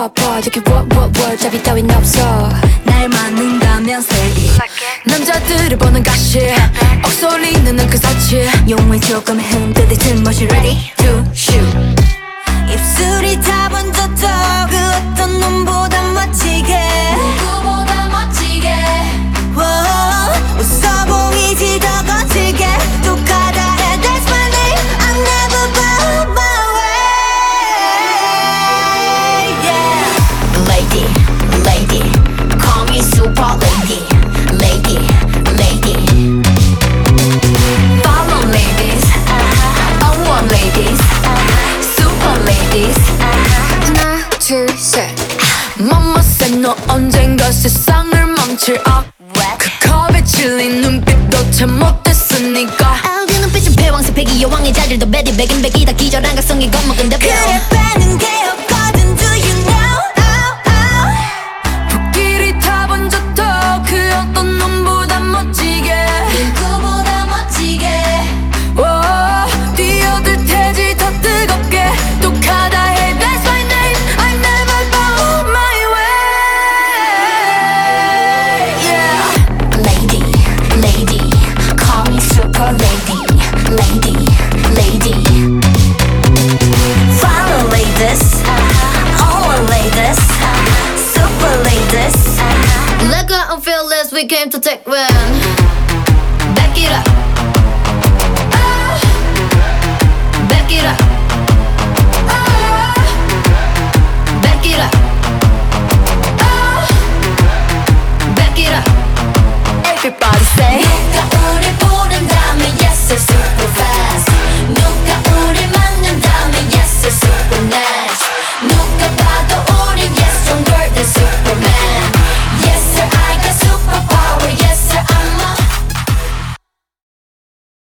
아파 저기 what 잡이 따윈 없어 날 맞는다면 say it 남자들을 보는 가시 억소리는 그 사치 용을 조금 흔들듯은 멋이 ready to shoot 입술이 다 번졌어 그 어떤 놈보다 멋지게 누구보다 멋지게 웃어 보이지 더 거칠게 또 가다 해 That's my name I never bow my way yeah. Lady, lady, call me super lady, lady, lady. Follow ladies, I want ladies, super ladies. 하나 둘셋 Mama said 너 언젠가 세상을 망칠 그 컵에 질린 눈빛도 참 못했으니까 그 눈빛은 패왕색 패기 여왕의 자질도 베리 백인 백이다 기절한 각성의 겁먹은데